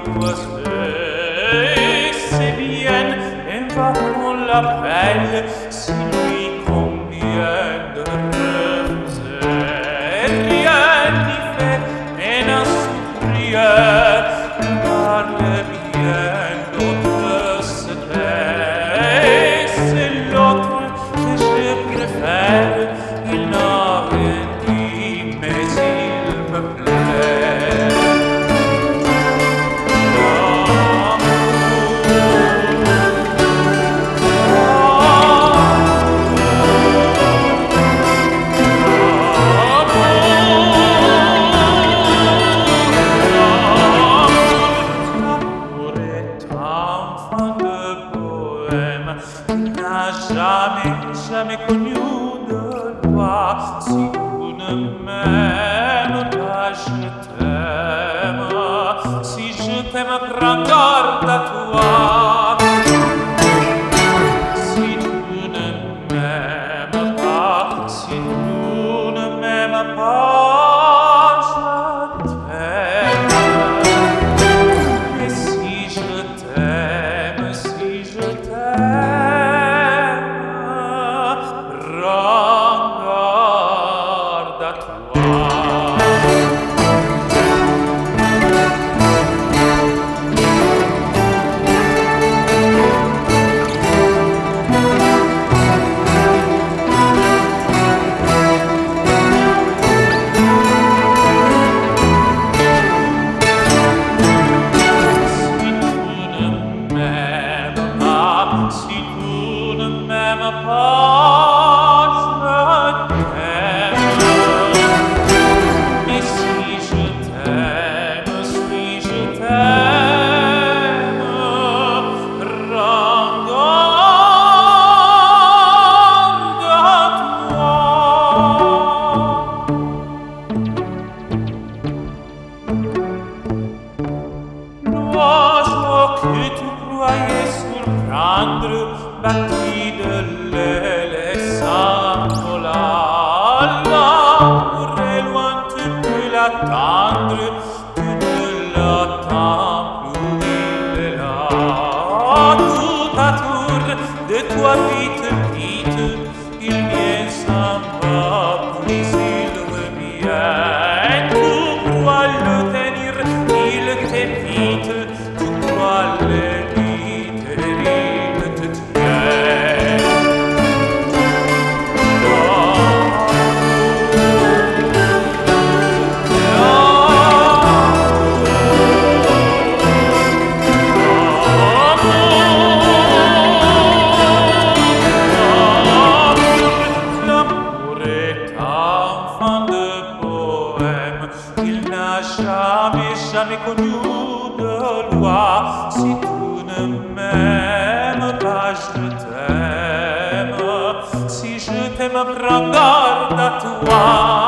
demoiselle, c'est bien, et va qu'on l'appelle, si lui convient de refuser. Rien n'y fait, et n'a sourire, parle bien, l'autre se tait. C'est l'autre que je préfère, il n'a rien dit, mais il me plaît. Jamais connu de loi. Si tu ne m'aimes pas, je t'aime. Si je t'aime, prends garde à toi. Si tu ne m'aimes pas, si tu ne m'aimes pas, je t'aime. Et si je t'aime, si je t'aime, prends garde à toi. Si tu ne m'aimes pas, je t'aime. Mais si je t'aime, prends garde à toi. L'oiseau que tu croyais surprendre, bâti de l'aile s'envola. L'amour est loin, tu peux l'attendre, tu ne l'attends plus, il est là. Tout à tour de toi vite, vite, il vient s'en va, puis il revient. Tu crois le tenir, il t'évite, tu crois l'éviter, il te tient. L'amour est enfant de poème, il n'a jamais connu de loi. Si tu ne m'aimes pas, je t'aime. Si je t'aime, prends garde à toi.